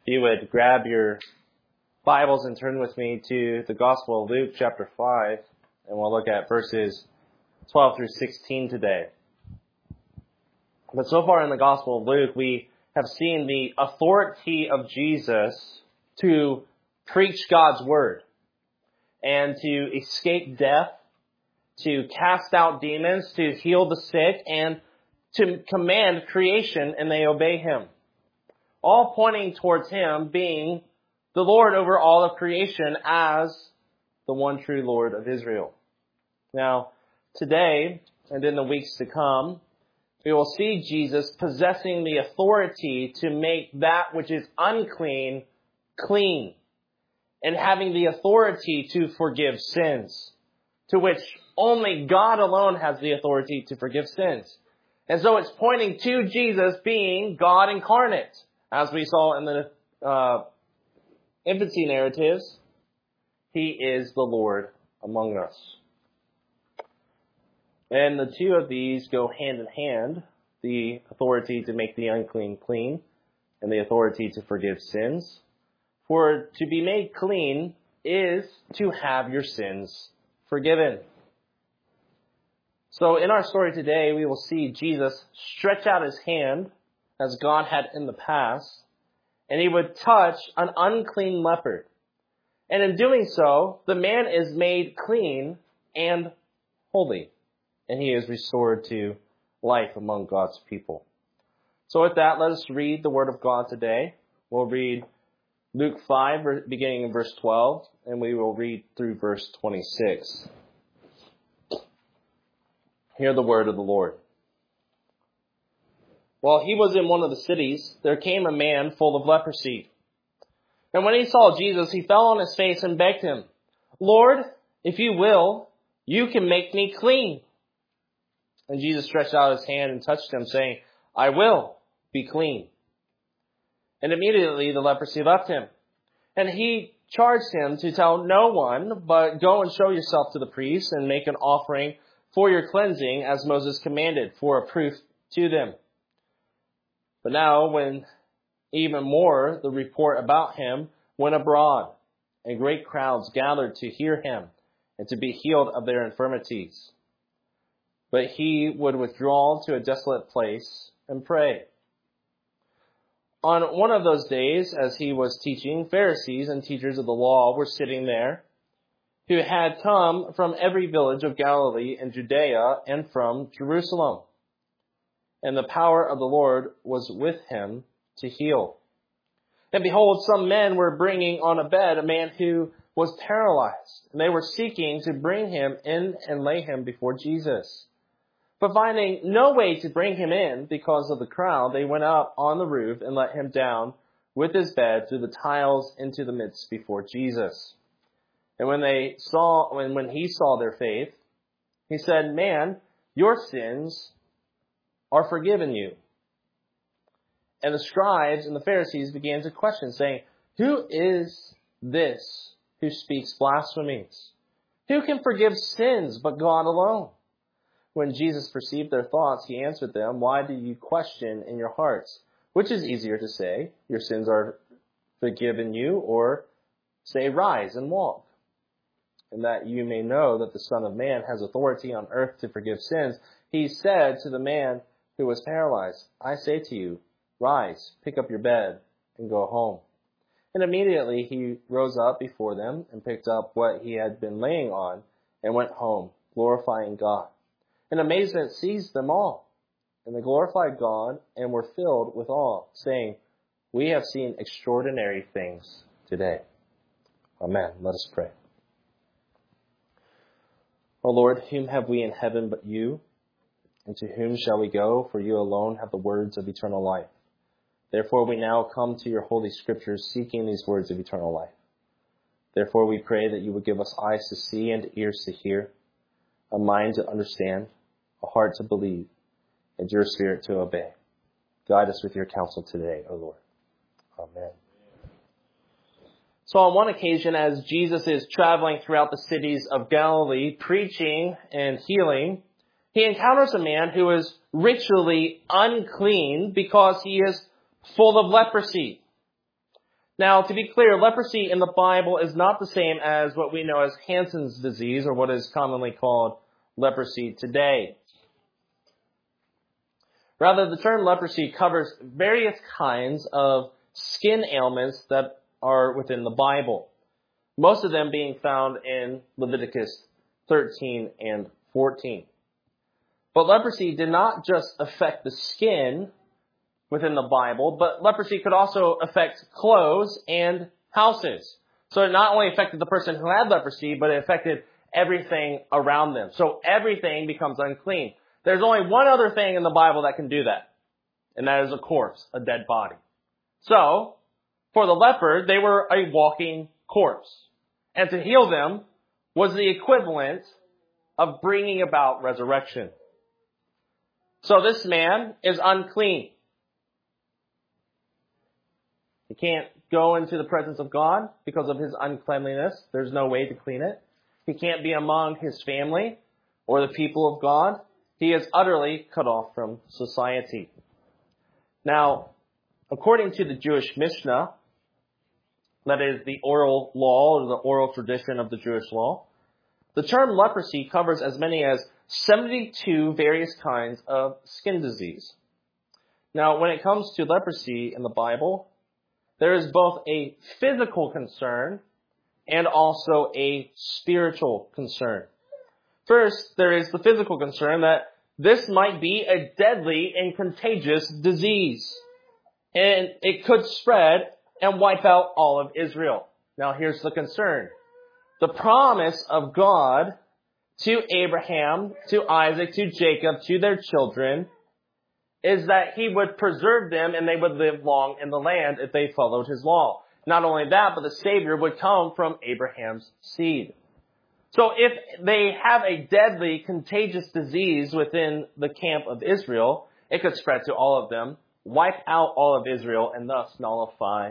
If you would grab your Bibles and turn with me to the Gospel of Luke chapter 5, and we'll look at verses 12 through 16 today. But so far in the Gospel of Luke, we have seen the authority of Jesus to preach God's Word and to escape death, to cast out demons, to heal the sick, and to command creation, and they obey Him. All pointing towards Him being the Lord over all of creation as the one true Lord of Israel. Now, today, and in the weeks to come, we will see Jesus possessing the authority to make that which is unclean, clean, and having the authority to forgive sins, to which only God alone has the authority to forgive sins. And so it's pointing to Jesus being God incarnate. As we saw in the infancy narratives, He is the Lord among us. And the two of these go hand in hand, the authority to make the unclean clean and the authority to forgive sins. For to be made clean is to have your sins forgiven. So in our story today, we will see Jesus stretch out His hand as God had in the past, and He would touch an unclean leper. And in doing so, the man is made clean and holy, and he is restored to life among God's people. So with that, let us read the Word of God today. We'll read Luke 5, beginning in verse 12, and we will read through verse 26. Hear the word of the Lord. While he was in one of the cities, there came a man full of leprosy. And when he saw Jesus, he fell on his face and begged Him, "Lord, if you will, you can make me clean." And Jesus stretched out His hand and touched him, saying, "I will be clean." And immediately the leprosy left him. And he charged him to tell no one, but go and show yourself to the priest and make an offering for your cleansing as Moses commanded, for a proof to them. But now, when even more the report about him went abroad, and great crowds gathered to hear him and to be healed of their infirmities. But he would withdraw to a desolate place and pray. On one of those days, as he was teaching, Pharisees and teachers of the law were sitting there, who had come from every village of Galilee and Judea and from Jerusalem. And the power of the Lord was with him to heal. And behold, some men were bringing on a bed a man who was paralyzed, and they were seeking to bring him in and lay him before Jesus. But finding no way to bring him in because of the crowd, they went up on the roof and let him down with his bed through the tiles into the midst before Jesus. And when he saw their faith, he said, "Man, your sins are forgiven you." And the scribes and the Pharisees began to question, saying, "Who is this who speaks blasphemies? Who can forgive sins but God alone?" When Jesus perceived their thoughts, He answered them, "Why do you question in your hearts? Which is easier to say, 'Your sins are forgiven you,' or say, 'Rise and walk'? And that you may know that the Son of Man has authority on earth to forgive sins," He said to the man who was paralyzed, "I say to you, rise, pick up your bed, and go home." And immediately he rose up before them and picked up what he had been laying on and went home, glorifying God. And amazement seized them all. And they glorified God and were filled with awe, saying, "We have seen extraordinary things today." Amen. Let us pray. O Lord, whom have we in heaven but you? And to whom shall we go? For you alone have the words of eternal life. Therefore we now come to your holy scriptures, seeking these words of eternal life. Therefore we pray that you would give us eyes to see and ears to hear, a mind to understand, a heart to believe, and your Spirit to obey. Guide us with your counsel today, O Lord. Amen. So on one occasion, as Jesus is traveling throughout the cities of Galilee, preaching and healing, he encounters a man who is ritually unclean because he is full of leprosy. Now, to be clear, leprosy in the Bible is not the same as what we know as Hansen's disease, or what is commonly called leprosy today. Rather, the term leprosy covers various kinds of skin ailments that are within the Bible, most of them being found in Leviticus 13 and 14. But leprosy did not just affect the skin within the Bible, but leprosy could also affect clothes and houses. So it not only affected the person who had leprosy, but it affected everything around them. So everything becomes unclean. There's only one other thing in the Bible that can do that, and that is a corpse, a dead body. So, for the leper, they were a walking corpse. And to heal them was the equivalent of bringing about resurrection. So this man is unclean. He can't go into the presence of God because of his uncleanliness. There's no way to clean it. He can't be among his family or the people of God. He is utterly cut off from society. Now, according to the Jewish Mishnah, that is the oral law or the oral tradition of the Jewish law, the term leprosy covers as many as 72 various kinds of skin disease. Now, when it comes to leprosy in the Bible, there is both a physical concern and also a spiritual concern. First, there is the physical concern that this might be a deadly and contagious disease, and it could spread and wipe out all of Israel. Now, here's the concern. The promise of God to Abraham, to Isaac, to Jacob, to their children, is that he would preserve them and they would live long in the land if they followed his law. Not only that, but the Savior would come from Abraham's seed. So if they have a deadly, contagious disease within the camp of Israel, it could spread to all of them, wipe out all of Israel, and thus nullify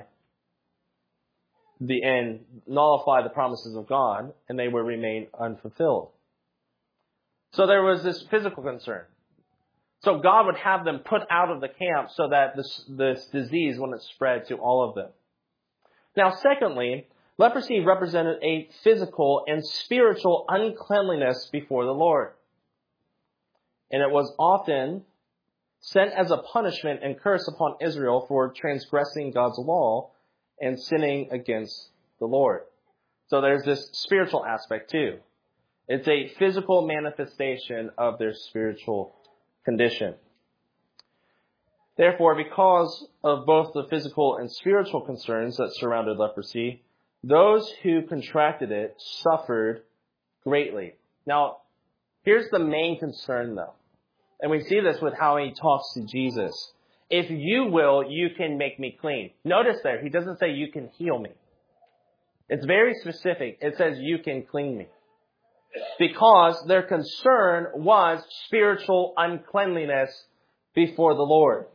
the promises of God, and they would remain unfulfilled. So there was this physical concern. So God would have them put out of the camp so that this disease wouldn't spread to all of them. Now, secondly, leprosy represented a physical and spiritual uncleanliness before the Lord. And it was often sent as a punishment and curse upon Israel for transgressing God's law and sinning against the Lord. So there's this spiritual aspect too. It's a physical manifestation of their spiritual condition. Therefore, because of both the physical and spiritual concerns that surrounded leprosy, those who contracted it suffered greatly. Now, here's the main concern though. And we see this with how he talks to Jesus. If you will, you can make me clean. Notice there, he doesn't say you can heal me. It's very specific. It says you can clean me. Because their concern was spiritual uncleanliness before the Lord.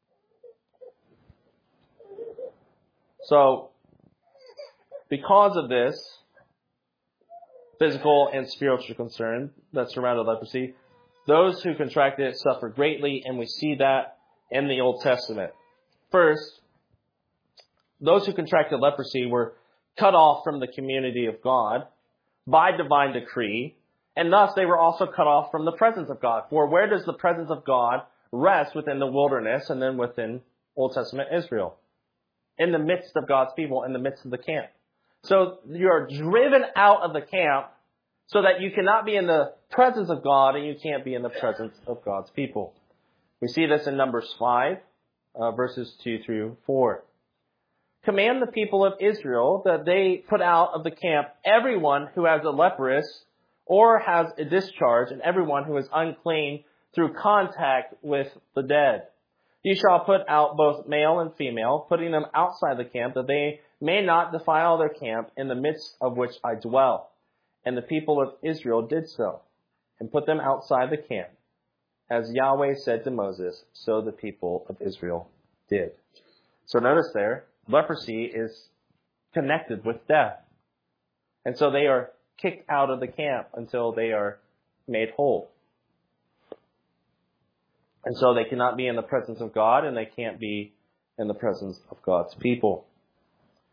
So, because of this physical and spiritual concern that surrounded leprosy, those who contracted it suffered greatly, and we see that in the Old Testament. First, those who contracted leprosy were cut off from the community of God by divine decree, and thus they were also cut off from the presence of God. For where does the presence of God rest? Within the wilderness and then within Old Testament Israel. In the midst of God's people, in the midst of the camp. So you are driven out of the camp so that you cannot be in the presence of God and you can't be in the presence of God's people. We see this in Numbers 5, verses 2 through 4. Command the people of Israel that they put out of the camp everyone who has a leprous or has a discharge, and everyone who is unclean through contact with the dead. You shall put out both male and female, putting them outside the camp, that they may not defile their camp in the midst of which I dwell. And the people of Israel did so, and put them outside the camp. As Yahweh said to Moses, so the people of Israel did. So notice there, leprosy is connected with death. And so they are kicked out of the camp until they are made whole. And so they cannot be in the presence of God, and they can't be in the presence of God's people.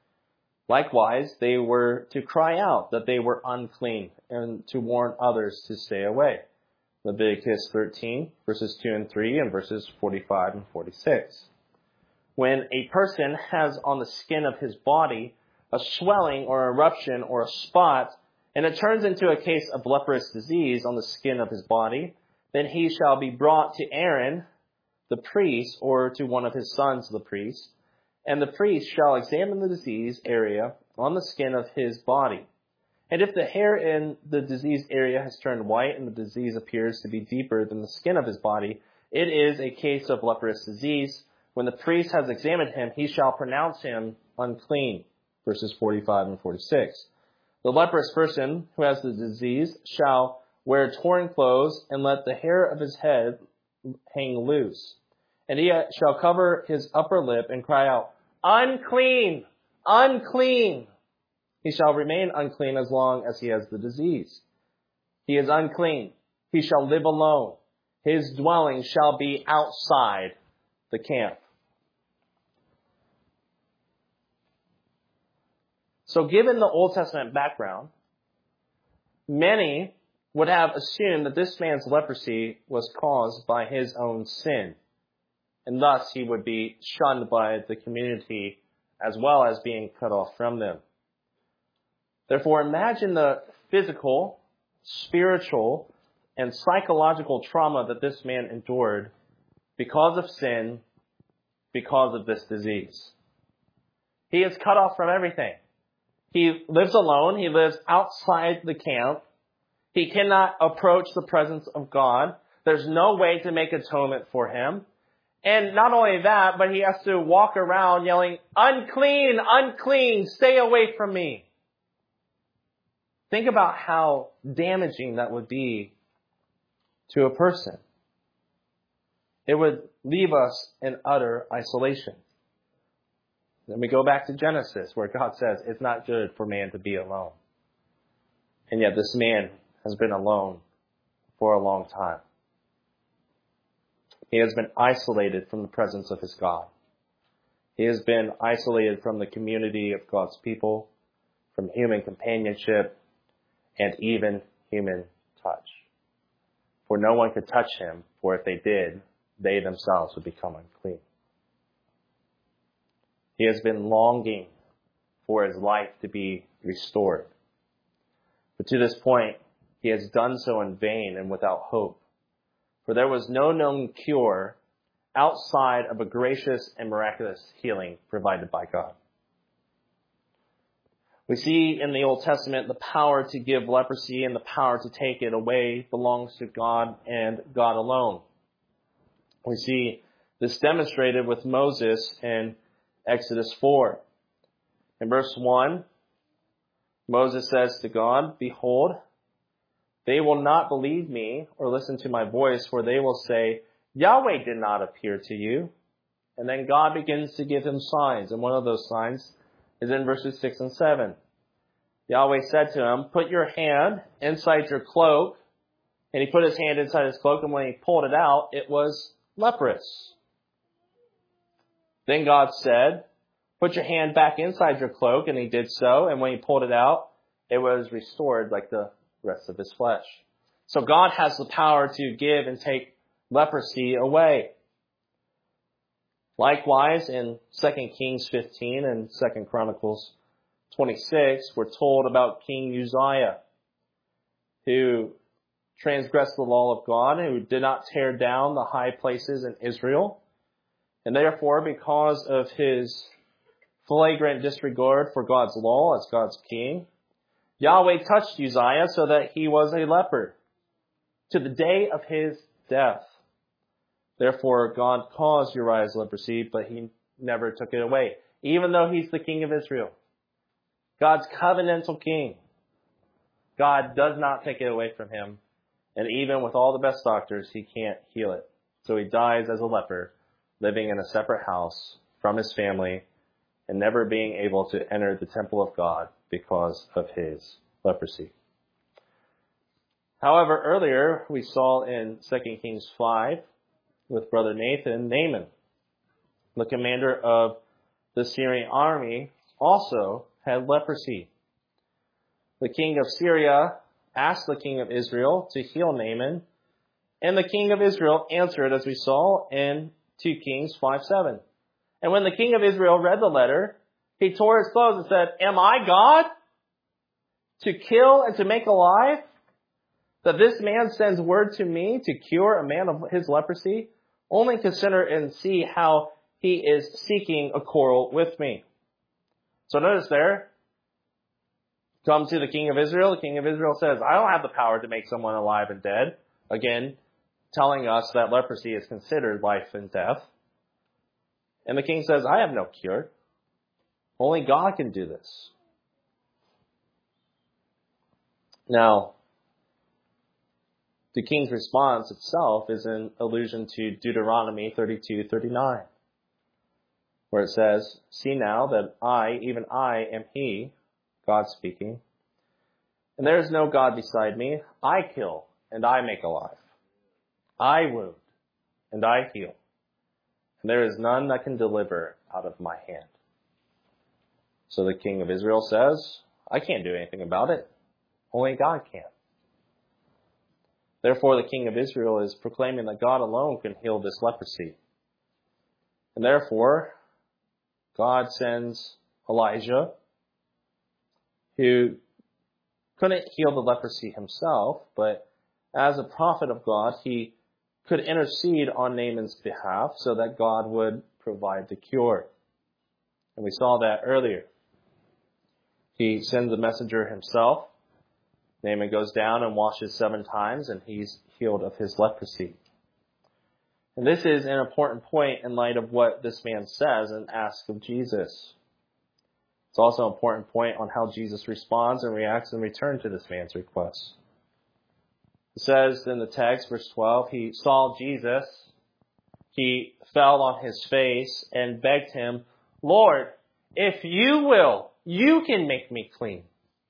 Likewise, they were to cry out that they were unclean and to warn others to stay away. Leviticus 13, verses 2 and 3, and verses 45 and 46. When a person has on the skin of his body a swelling or eruption or a spot, and it turns into a case of leprous disease on the skin of his body, then he shall be brought to Aaron, the priest, or to one of his sons, the priest, and the priest shall examine the disease area on the skin of his body. And if the hair in the diseased area has turned white and the disease appears to be deeper than the skin of his body, it is a case of leprous disease. When the priest has examined him, he shall pronounce him unclean. Verses 45 and 46. The leprous person who has the disease shall wear torn clothes and let the hair of his head hang loose. And he shall cover his upper lip and cry out, "Unclean! Unclean!" He shall remain unclean as long as he has the disease. He is unclean. He shall live alone. His dwelling shall be outside the camp. So given the Old Testament background, many would have assumed that this man's leprosy was caused by his own sin, and thus he would be shunned by the community as well as being cut off from them. Therefore, imagine the physical, spiritual, and psychological trauma that this man endured because of sin, because of this disease. He is cut off from everything. He lives alone. He lives outside the camp. He cannot approach the presence of God. There's no way to make atonement for him. And not only that, but he has to walk around yelling, "Unclean, unclean, stay away from me." Think about how damaging that would be to a person. It would leave us in utter isolation. Then we go back to Genesis, where God says it's not good for man to be alone. And yet this man has been alone for a long time. He has been isolated from the presence of his God. He has been isolated from the community of God's people, from human companionship, and even human touch. For no one could touch him, for if they did, they themselves would become unclean. He has been longing for his life to be restored. But to this point, he has done so in vain and without hope. For there was no known cure outside of a gracious and miraculous healing provided by God. We see in the Old Testament the power to give leprosy and the power to take it away belongs to God and God alone. We see this demonstrated with Moses in Exodus 4. In verse 1, Moses says to God, "Behold, they will not believe me or listen to my voice, for they will say, 'Yahweh did not appear to you.'" And then God begins to give him signs. And one of those signs is in verses 6 and 7. Yahweh said to him, "Put your hand inside your cloak." And he put his hand inside his cloak, and when he pulled it out, it was leprous. Then God said, "Put your hand back inside your cloak," and he did so. And when he pulled it out, it was restored like the rest of his flesh. So God has the power to give and take leprosy away. Likewise, in 2 Kings 15 and 2 Chronicles 26, we're told about King Uzziah, who transgressed the law of God, who did not tear down the high places in Israel. And therefore, because of his flagrant disregard for God's law as God's king, Yahweh touched Uzziah so that he was a leper to the day of his death. Therefore, God caused Uriah's leprosy, but he never took it away, even though he's the king of Israel. God's covenantal king. God does not take it away from him. And even with all the best doctors, he can't heal it. So he dies as a leper, living in a separate house from his family, and never being able to enter the temple of God because of his leprosy. However, earlier we saw in 2 Kings 5 with Brother Nathan, Naaman, the commander of the Syrian army, also had leprosy. The king of Syria asked the king of Israel to heal Naaman, and the king of Israel answered, as we saw in 2 Kings 5:7. And when the king of Israel read the letter, he tore his clothes and said, "Am I God to kill and to make alive? That this man sends word to me to cure a man of his leprosy? Only consider and see how he is seeking a quarrel with me." So notice there, come to the king of Israel. The king of Israel says, "I don't have the power to make someone alive and dead." Again, telling us that leprosy is considered life and death. And the king says, "I have no cure. Only God can do this." Now, the king's response itself is an allusion to Deuteronomy 32:39, where it says, "See now that I, even I, am he," God speaking, "and there is no God beside me. I kill and I make alive. I wound and I heal. And there is none that can deliver out of my hand." So the king of Israel says, "I can't do anything about it. Only God can." Therefore, the king of Israel is proclaiming that God alone can heal this leprosy. And therefore, God sends Elijah, who couldn't heal the leprosy himself, but as a prophet of God, he could intercede on Naaman's behalf so that God would provide the cure. And we saw that earlier. He sends a messenger himself. Naaman goes down and washes 7 times, and he's healed of his leprosy. And this is an important point in light of what this man says and asks of Jesus. It's also an important point on how Jesus responds and reacts in return to this man's request. It says in the text, verse 12, he saw Jesus, he fell on his face and begged him, "Lord, if you will, you can make me clean."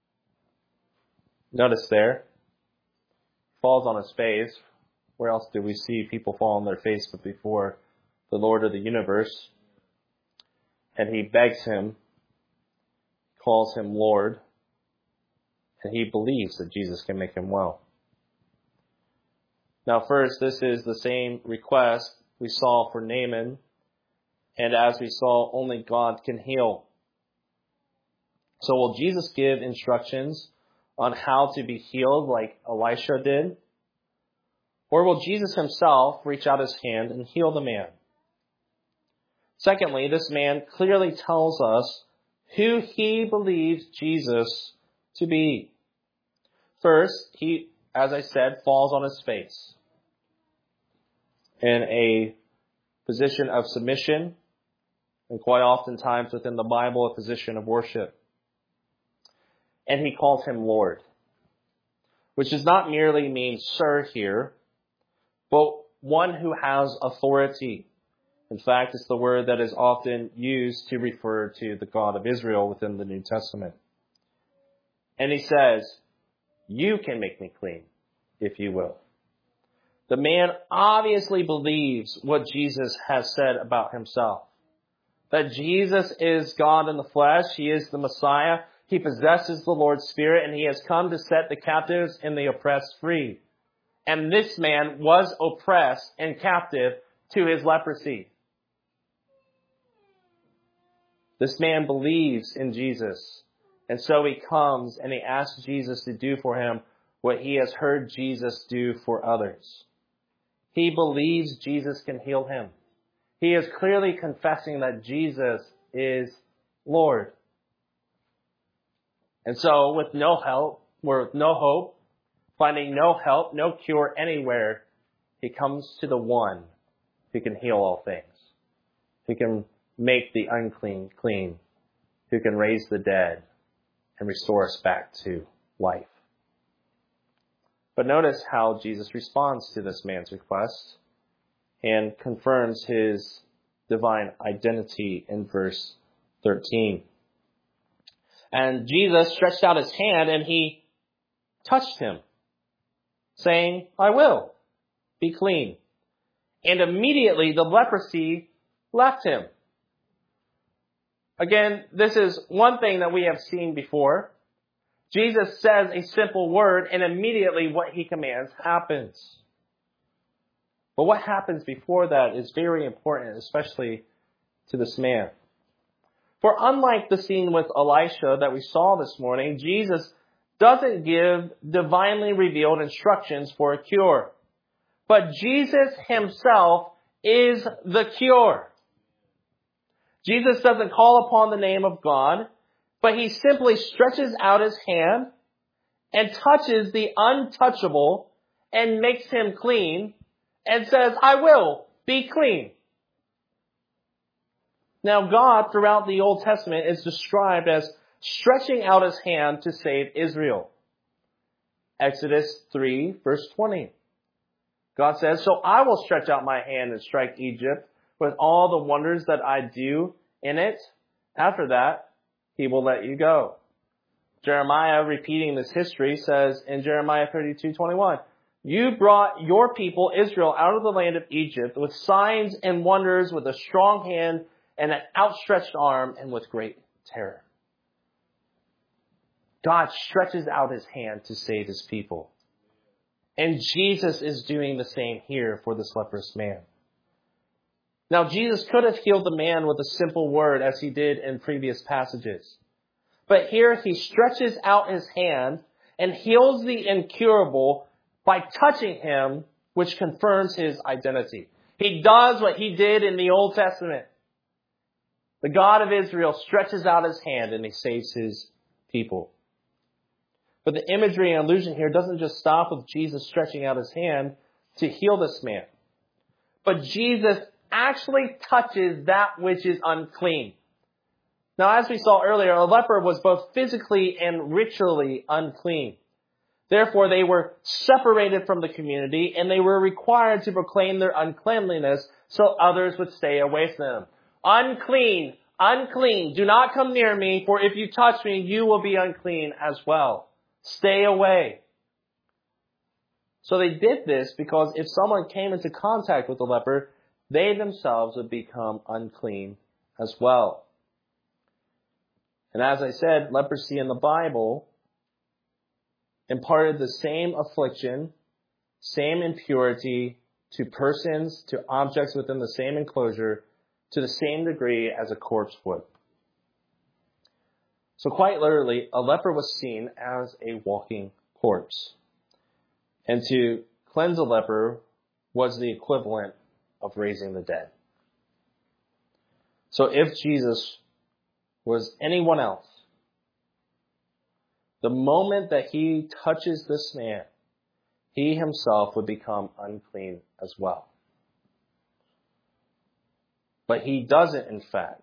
Notice there, falls on his face. Where else do we see people fall on their face but before the Lord of the universe? And he begs him, calls him Lord, and he believes that Jesus can make him well. Now first, this is the same request we saw for Naaman, and as we saw, only God can heal. So will Jesus give instructions on how to be healed like Elisha did? Or will Jesus himself reach out his hand and heal the man? Secondly, this man clearly tells us who he believes Jesus to be. First, he, as I said, falls on his face in a position of submission, and quite oftentimes within the Bible, a position of worship. And he calls him Lord, which does not merely mean sir here, but one who has authority. In fact, it's the word that is often used to refer to the God of Israel within the New Testament. And he says, "You can make me clean, if you will." The man obviously believes what Jesus has said about himself. That Jesus is God in the flesh. He is the Messiah. He possesses the Lord's Spirit, and he has come to set the captives and the oppressed free. And this man was oppressed and captive to his leprosy. This man believes in Jesus. And so he comes and he asks Jesus to do for him what he has heard Jesus do for others. He believes Jesus can heal him. He is clearly confessing that Jesus is Lord. And so with no help, or with no hope, finding no help, no cure anywhere, he comes to the one who can heal all things, who can make the unclean clean, who can raise the dead and restore us back to life. But notice how Jesus responds to this man's request and confirms his divine identity in verse 13. And Jesus stretched out his hand and he touched him, saying, "I will, be clean." And immediately the leprosy left him. Again, this is one thing that we have seen before. Jesus says a simple word, and immediately what he commands happens. But what happens before that is very important, especially to this man. For unlike the scene with Elisha that we saw this morning, Jesus doesn't give divinely revealed instructions for a cure. But Jesus himself is the cure. Jesus doesn't call upon the name of God, but he simply stretches out his hand and touches the untouchable and makes him clean and says, I will be clean. Now, God, throughout the Old Testament, is described as stretching out his hand to save Israel. Exodus 3, verse 20. God says, so I will stretch out my hand and strike Egypt with all the wonders that I do in it. After that, he will let you go. Jeremiah, repeating this history, says in Jeremiah 32:21, you brought your people Israel out of the land of Egypt with signs and wonders, with a strong hand and an outstretched arm, and with great terror. God stretches out his hand to save his people. And Jesus is doing the same here for this leprous man. Now, Jesus could have healed the man with a simple word, as he did in previous passages. But here he stretches out his hand and heals the incurable by touching him, which confirms his identity. He does what he did in the Old Testament. The God of Israel stretches out his hand and he saves his people. But the imagery and allusion here doesn't just stop with Jesus stretching out his hand to heal this man. But Jesus actually touches that which is unclean. Now, as we saw earlier, a leper was both physically and ritually unclean. Therefore, they were separated from the community and they were required to proclaim their uncleanliness so others would stay away from them. Unclean, unclean, do not come near me, for if you touch me, you will be unclean as well. Stay away. So they did this because if someone came into contact with the leper, they themselves would become unclean as well. And as I said, leprosy in the Bible imparted the same affliction, same impurity to persons, to objects within the same enclosure, to the same degree as a corpse would. So quite literally, a leper was seen as a walking corpse. And to cleanse a leper was the equivalent of raising the dead. So if Jesus was anyone else, the moment that he touches this man, he himself would become unclean as well. But he doesn't, in fact.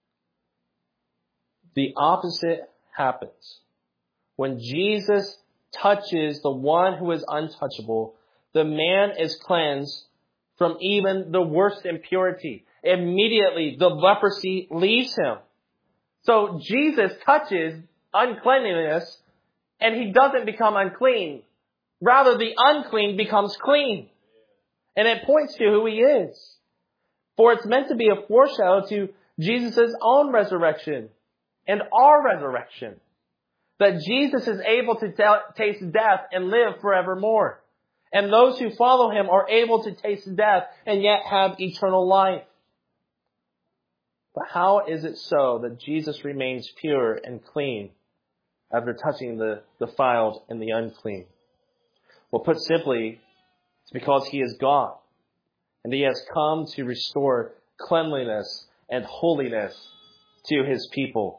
The opposite happens. When Jesus touches the one who is untouchable, the man is cleansed from even the worst impurity. Immediately, the leprosy leaves him. So Jesus touches uncleanliness, and he doesn't become unclean. Rather, the unclean becomes clean. And it points to who he is. For it's meant to be a foreshadow to Jesus' own resurrection and our resurrection. That Jesus is able to taste death and live forevermore. And those who follow him are able to taste death and yet have eternal life. But how is it so that Jesus remains pure and clean after touching the defiled and the unclean? Well, put simply, it's because he is God. And he has come to restore cleanliness and holiness to his people.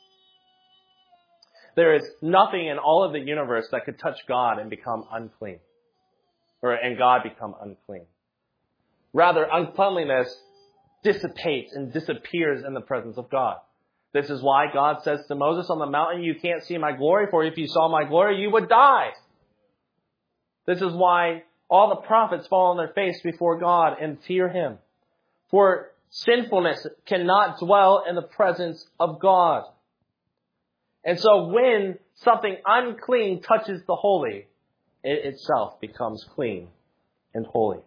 There is nothing in all of the universe that could touch God and become unclean. And God become unclean. Rather, uncleanliness dissipates and disappears in the presence of God. This is why God says to Moses on the mountain, you can't see my glory, for if you saw my glory, you would die. This is why all the prophets fall on their face before God and fear him. For sinfulness cannot dwell in the presence of God. And so when something unclean touches the holy, it itself becomes clean and holy.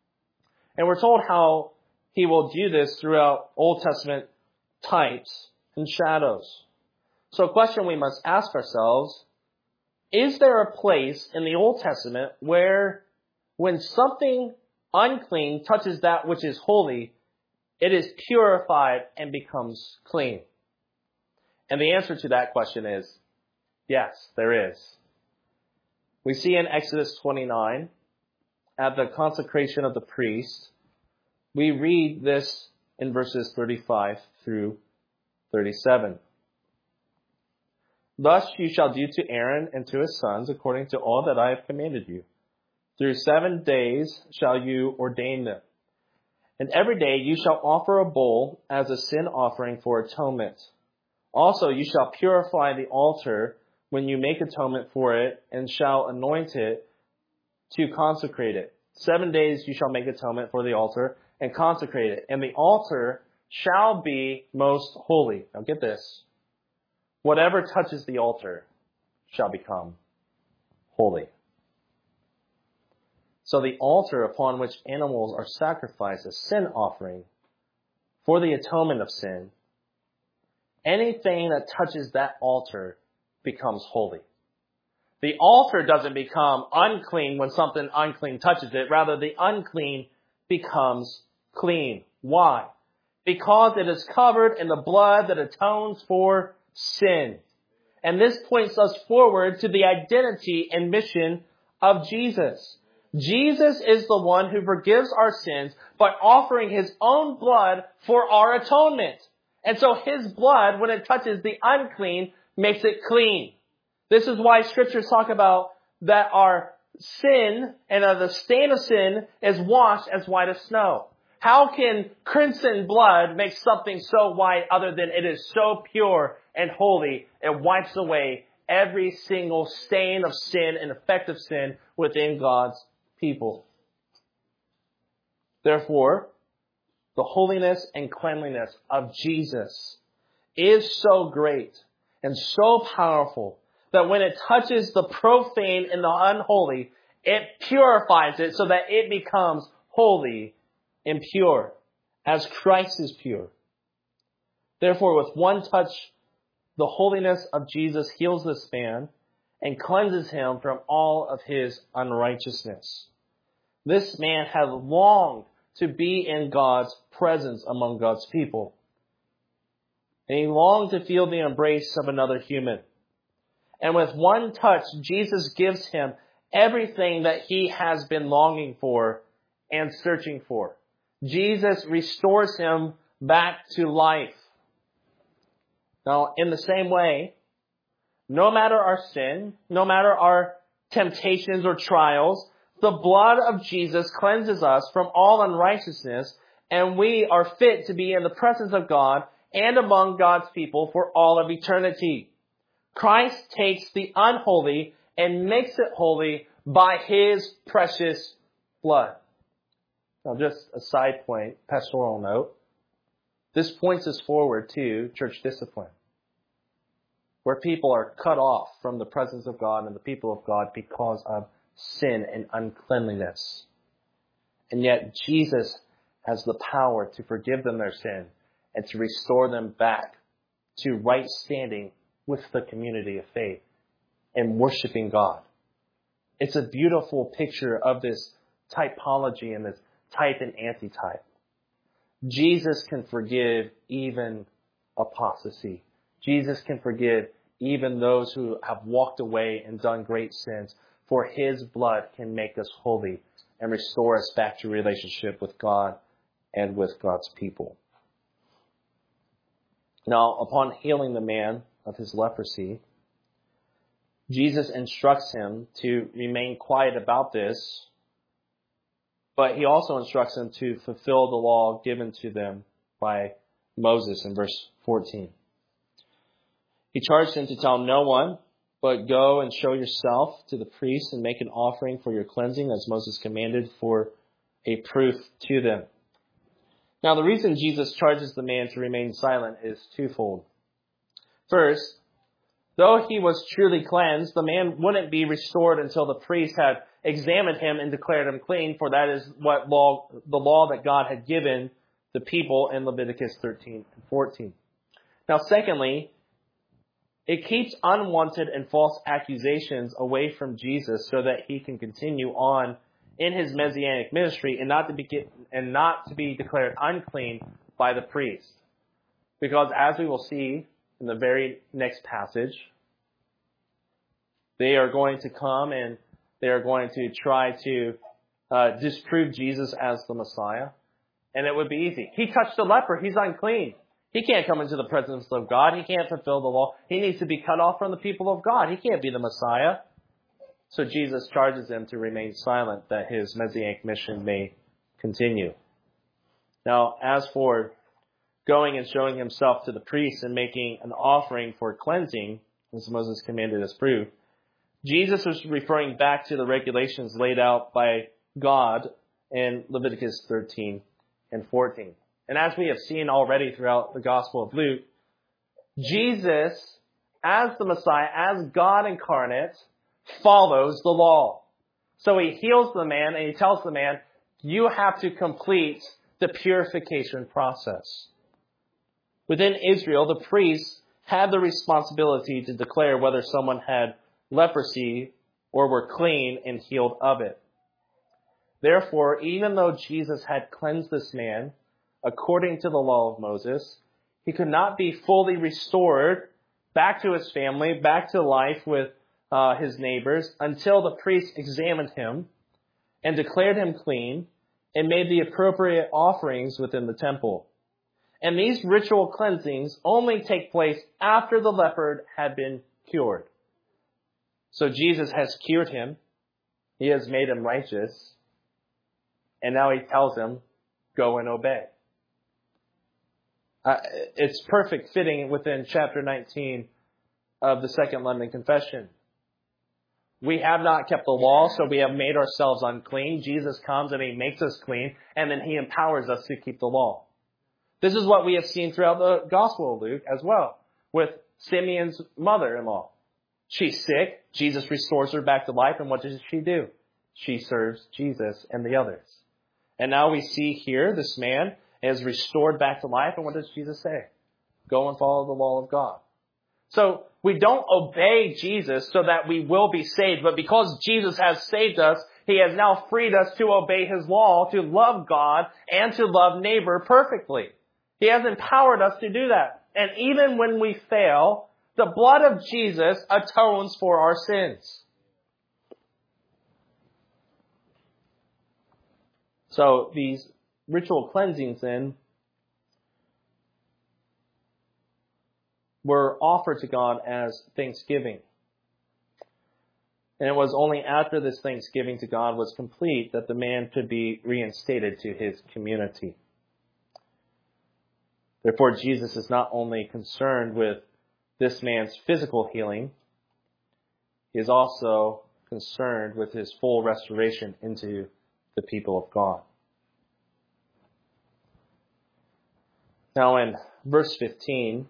And we're told how he will do this throughout Old Testament types and shadows. So a question we must ask ourselves, is there a place in the Old Testament where when something unclean touches that which is holy, it is purified and becomes clean? And the answer to that question is, yes, there is. We see in Exodus 29, at the consecration of the priest, we read this in verses 35 through 37. Thus you shall do to Aaron and to his sons according to all that I have commanded you. Through 7 days shall you ordain them. And every day you shall offer a bull as a sin offering for atonement. Also you shall purify the altar when you make atonement for it, and shall anoint it to consecrate it. 7 days you shall make atonement for the altar and consecrate it. And the altar shall be most holy. Now get this. Whatever touches the altar shall become holy. So the altar upon which animals are sacrificed as sin offering for the atonement of sin, anything that touches that altar becomes holy. The altar doesn't become unclean when something unclean touches it. Rather, the unclean becomes clean. Why? Because it is covered in the blood that atones for sin. And this points us forward to the identity and mission of Jesus. Jesus is the one who forgives our sins by offering his own blood for our atonement. And so his blood, when it touches the unclean, makes it clean. This is why scriptures talk about that our sin and the stain of sin is washed as white as snow. How can crimson blood make something so white other than it is so pure and holy? It wipes away every single stain of sin and effect of sin within God's people. Therefore, the holiness and cleanliness of Jesus is so great and so powerful that when it touches the profane and the unholy, it purifies it so that it becomes holy and pure, as Christ is pure. Therefore, with one touch, the holiness of Jesus heals this man and cleanses him from all of his unrighteousness. This man had longed to be in God's presence among God's people. And he longed to feel the embrace of another human. And with one touch, Jesus gives him everything that he has been longing for and searching for. Jesus restores him back to life. Now, in the same way, no matter our sin, no matter our temptations or trials, the blood of Jesus cleanses us from all unrighteousness, and we are fit to be in the presence of God and among God's people for all of eternity. Christ takes the unholy and makes it holy by his precious blood. Now, just a side point, pastoral note. This points us forward to church discipline, where people are cut off from the presence of God and the people of God because of sin and uncleanliness. And yet Jesus has the power to forgive them their sin and to restore them back to right standing with the community of faith and worshiping God. It's a beautiful picture of this typology and this type and antitype. Jesus can forgive even apostasy. Jesus can forgive even those who have walked away and done great sins, for his blood can make us holy and restore us back to relationship with God and with God's people. Now, upon healing the man of his leprosy, Jesus instructs him to remain quiet about this, but he also instructs them to fulfill the law given to them by Moses in verse 14. He charged him to tell no one, but go and show yourself to the priest and make an offering for your cleansing as Moses commanded for a proof to them. Now, the reason Jesus charges the man to remain silent is twofold. First, though he was truly cleansed, the man wouldn't be restored until the priest had examined him and declared him clean, for that is what the law that God had given the people in Leviticus 13 and 14. Now, secondly, it keeps unwanted and false accusations away from Jesus so that he can continue on in his messianic ministry and not to be declared unclean by the priest. Because as we will see in the very next passage, they are going to come and they are going to try to disprove Jesus as the Messiah. And it would be easy. He touched a leper. He's unclean. He can't come into the presence of God. He can't fulfill the law. He needs to be cut off from the people of God. He can't be the Messiah. So Jesus charges them to remain silent that his messianic mission may continue. Now, as for going and showing himself to the priests and making an offering for cleansing, as Moses commanded as proof, Jesus was referring back to the regulations laid out by God in Leviticus 13 and 14. And as we have seen already throughout the Gospel of Luke, Jesus, as the Messiah, as God incarnate, follows the law. So he heals the man and he tells the man, you have to complete the purification process. Within Israel, the priests had the responsibility to declare whether someone had leprosy or were clean and healed of it. Therefore, even though Jesus had cleansed this man, according to the law of Moses, he could not be fully restored back to his family, back to life with his neighbors, until the priest examined him and declared him clean and made the appropriate offerings within the temple. And these ritual cleansings only take place after the leper had been cured. So Jesus has cured him. He has made him righteous. And now he tells him, go and obey. It's perfect fitting within chapter 19 of the Second London Confession. We have not kept the law, so we have made ourselves unclean. Jesus comes and he makes us clean, and then he empowers us to keep the law. This is what we have seen throughout the Gospel of Luke as well, with Simeon's mother-in-law. She's sick. Jesus restores her back to life, and what does she do? She serves Jesus and the others. And now we see here this man is restored back to life, and what does Jesus say? Go and follow the law of God. So we don't obey Jesus so that we will be saved, but because Jesus has saved us, he has now freed us to obey his law, to love God, and to love neighbor perfectly. He has empowered us to do that. And even when we fail, the blood of Jesus atones for our sins. So these ritual cleansings then were offered to God as thanksgiving. And it was only after this thanksgiving to God was complete that the man could be reinstated to his community. Therefore, Jesus is not only concerned with this man's physical healing, he is also concerned with his full restoration into the people of God. Now in verse 15,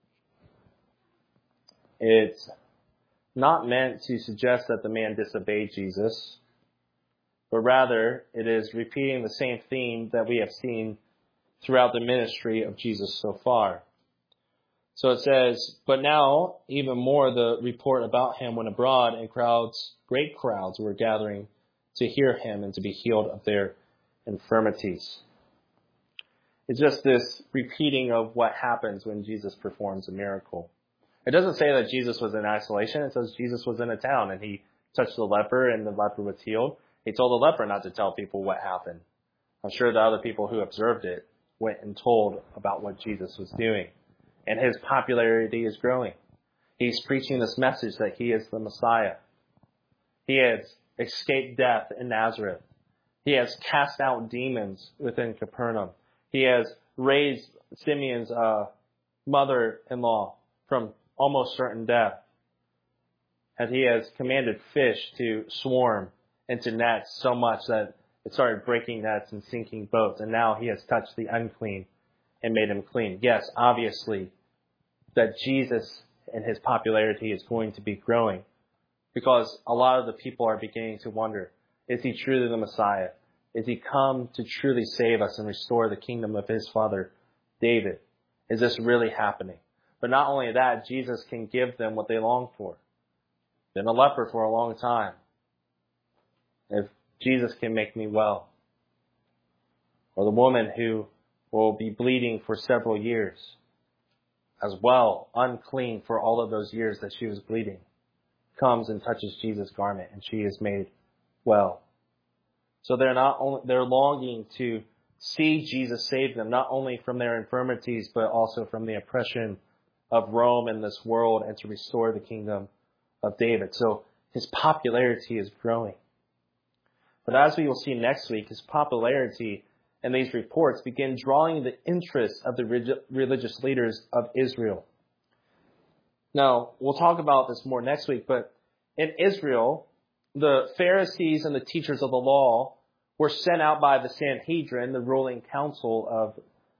it's not meant to suggest that the man disobeyed Jesus, but rather it is repeating the same theme that we have seen throughout the ministry of Jesus so far. So it says, but now even more the report about him went abroad, and great crowds were gathering to hear him and to be healed of their infirmities. It's just this repeating of what happens when Jesus performs a miracle. It doesn't say that Jesus was in isolation. It says Jesus was in a town and he touched the leper and the leper was healed. He told the leper not to tell people what happened. I'm sure the other people who observed it went and told about what Jesus was doing. And his popularity is growing. He's preaching this message that he is the Messiah. He has escaped death in Nazareth. He has cast out demons within Capernaum. He has raised Simeon's mother-in-law from almost certain death. And he has commanded fish to swarm into nets so much that it started breaking nets and sinking boats. And now he has touched the unclean and made him clean. Yes, obviously, that Jesus and his popularity is going to be growing because a lot of the people are beginning to wonder, is he truly the Messiah? Is he come to truly save us and restore the kingdom of his father, David? Is this really happening? But not only that, Jesus can give them what they long for. Been a leper for a long time. If Jesus can make me well. Or the woman who will be bleeding for several years as well, unclean for all of those years that she was bleeding, comes and touches Jesus' garment and she is made well. So they're longing to see Jesus save them, not only from their infirmities, but also from the oppression of Rome in this world and to restore the kingdom of David. So his popularity is growing. But as we will see next week, his popularity and these reports begin drawing the interest of the religious leaders of Israel. Now, we'll talk about this more next week, but in Israel, the Pharisees and the teachers of the law were sent out by the Sanhedrin, the ruling council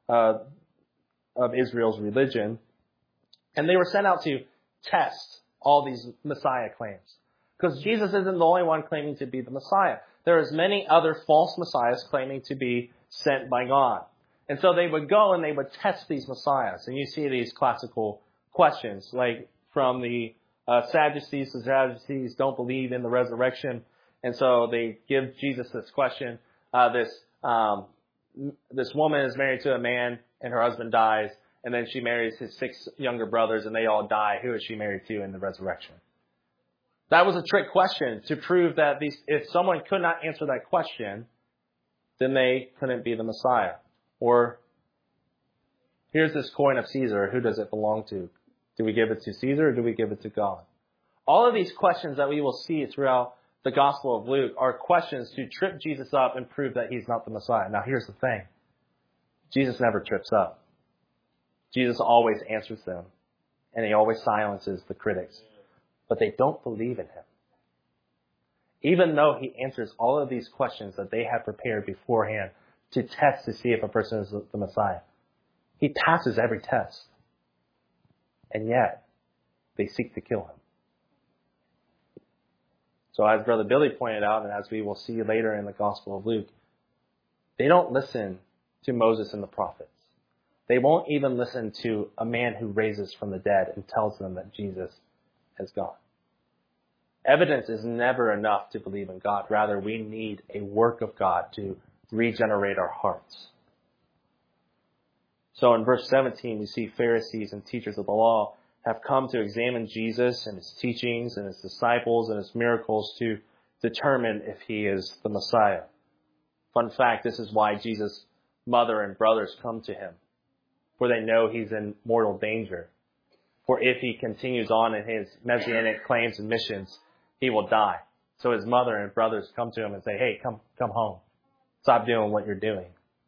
of Israel's religion, and they were sent out to test all these Messiah claims. Because Jesus isn't the only one claiming to be the Messiah. There is many other false messiahs claiming to be sent by God. And so they would go and they would test these messiahs. And you see these classical questions, like from the Sadducees. The Sadducees don't believe in the resurrection. And so they give Jesus this question. This woman is married to a man and her husband dies. And then she marries his 6 younger brothers and they all die. Who is she married to in the resurrection? That was a trick question to prove that if someone could not answer that question, then they couldn't be the Messiah. Or, here's this coin of Caesar. Who does it belong to? Do we give it to Caesar or do we give it to God? All of these questions that we will see throughout the Gospel of Luke are questions to trip Jesus up and prove that he's not the Messiah. Now, here's the thing. Jesus never trips up. Jesus always answers them. And he always silences the critics. But they don't believe in him. Even though he answers all of these questions that they have prepared beforehand to test to see if a person is the Messiah. He passes every test. And yet, they seek to kill him. So as Brother Billy pointed out, and as we will see later in the Gospel of Luke, they don't listen to Moses and the prophets. They won't even listen to a man who raises from the dead and tells them that Jesus has gone. Evidence is never enough to believe in God. Rather, we need a work of God to regenerate our hearts. So in verse 17, we see Pharisees and teachers of the law have come to examine Jesus and his teachings and his disciples and his miracles to determine if he is the Messiah. Fun fact, this is why Jesus' mother and brothers come to him. For they know he's in mortal danger. For if he continues on in his messianic claims and missions, he will die. So his mother and brothers come to him and say, hey, come home. Stop doing what you're doing.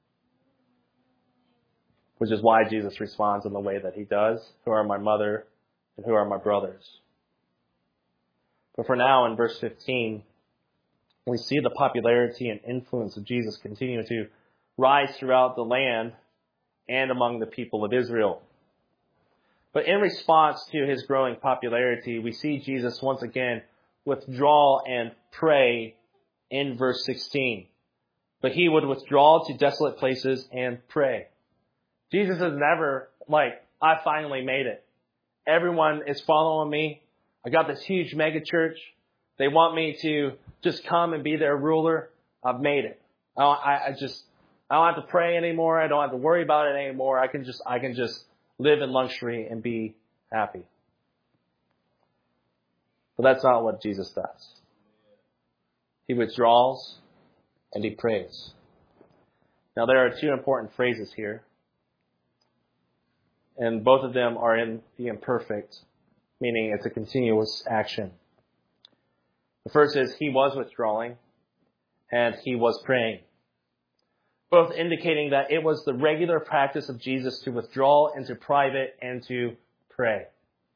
Which is why Jesus responds in the way that he does. Who are my mother and who are my brothers? But for now, in verse 15, we see the popularity and influence of Jesus continue to rise throughout the land and among the people of Israel. But in response to his growing popularity, we see Jesus once again withdraw and pray in verse 16. But he would withdraw to desolate places and pray. Jesus is never like, I finally made it. Everyone is following me. I got this huge mega church. They want me to just come and be their ruler. I've made it. I don't have to pray anymore. I don't have to worry about it anymore. I can just live in luxury and be happy. But that's not what Jesus does. He withdraws and he prays. Now there are 2 important phrases here. And both of them are in the imperfect, meaning it's a continuous action. The first is he was withdrawing and he was praying. Both indicating that it was the regular practice of Jesus to withdraw into private and to pray.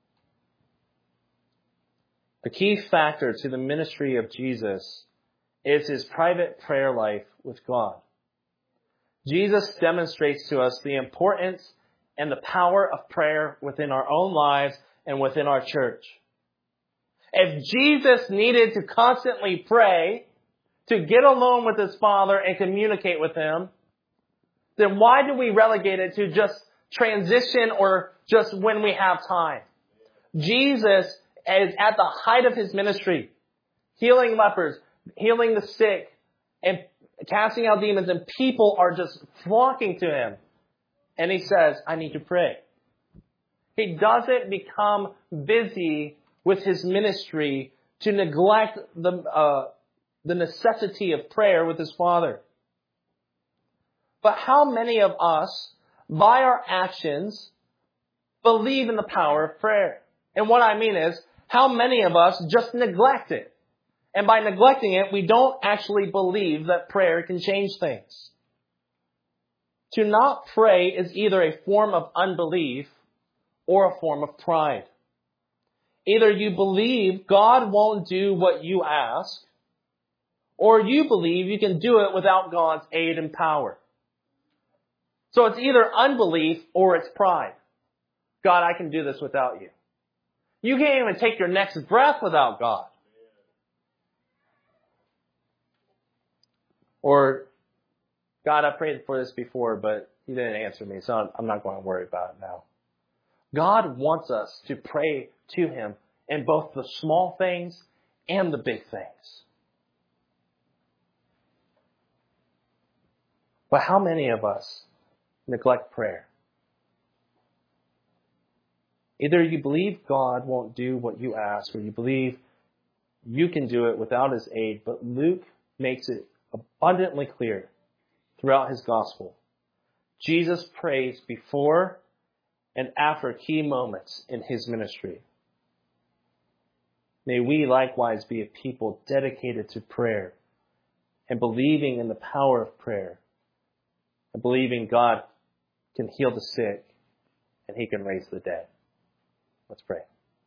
The key factor to the ministry of Jesus is his private prayer life with God. Jesus demonstrates to us the importance and the power of prayer within our own lives and within our church. If Jesus needed to constantly pray to get alone with his Father and communicate with him, then why do we relegate it to just transition or just when we have time. Jesus is at the height of his ministry, healing lepers, healing the sick, and casting out demons, and people are just flocking to him. And he says, I need to pray. He doesn't become busy with his ministry to neglect the necessity of prayer with his Father. But how many of us, by our actions, believe in the power of prayer? And what I mean is, how many of us just neglect it? And by neglecting it, we don't actually believe that prayer can change things. To not pray is either a form of unbelief or a form of pride. Either you believe God won't do what you ask, or you believe you can do it without God's aid and power. So it's either unbelief or it's pride. God, I can do this without you. You can't even take your next breath without God. Or, God, I prayed for this before, but you didn't answer me, so I'm not going to worry about it now. God wants us to pray to him in both the small things and the big things. But how many of us neglect prayer? Either you believe God won't do what you ask, or you believe you can do it without his aid, but Luke makes it abundantly clear throughout his gospel. Jesus prays before and after key moments in his ministry. May we likewise be a people dedicated to prayer and believing in the power of prayer and believing God can heal the sick and he can raise the dead. Let's pray.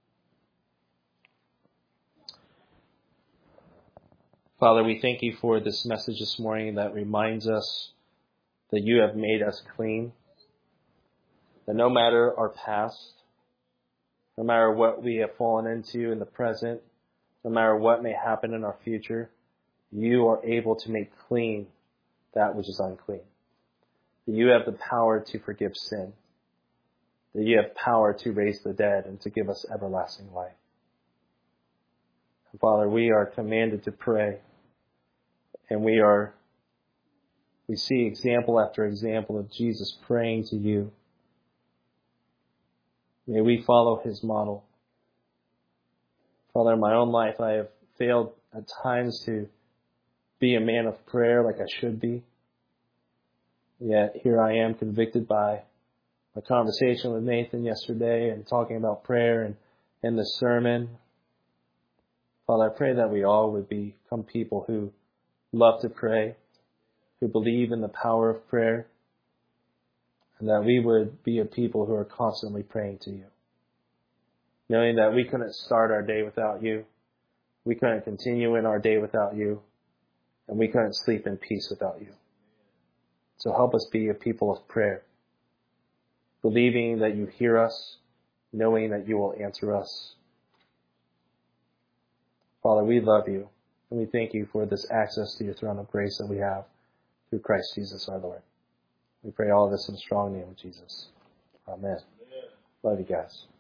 Father, we thank you for this message this morning that reminds us that you have made us clean, that no matter our past, no matter what we have fallen into in the present, no matter what may happen in our future, you are able to make clean that which is unclean. That you have the power to forgive sin. That you have power to raise the dead and to give us everlasting life. And Father, we are commanded to pray. And we see example after example of Jesus praying to you. May we follow his model. Father, in my own life, I have failed at times to be a man of prayer like I should be. Yet here I am convicted by my conversation with Nathan yesterday and talking about prayer and the sermon. Father, I pray that we all would become people who love to pray, who believe in the power of prayer, and that we would be a people who are constantly praying to you. Knowing that we couldn't start our day without you, we couldn't continue in our day without you, and we couldn't sleep in peace without you. So help us be a people of prayer, believing that you hear us, knowing that you will answer us. Father, we love you, and we thank you for this access to your throne of grace that we have through Christ Jesus our Lord. We pray all of this in the strong name of Jesus. Amen. Love you guys.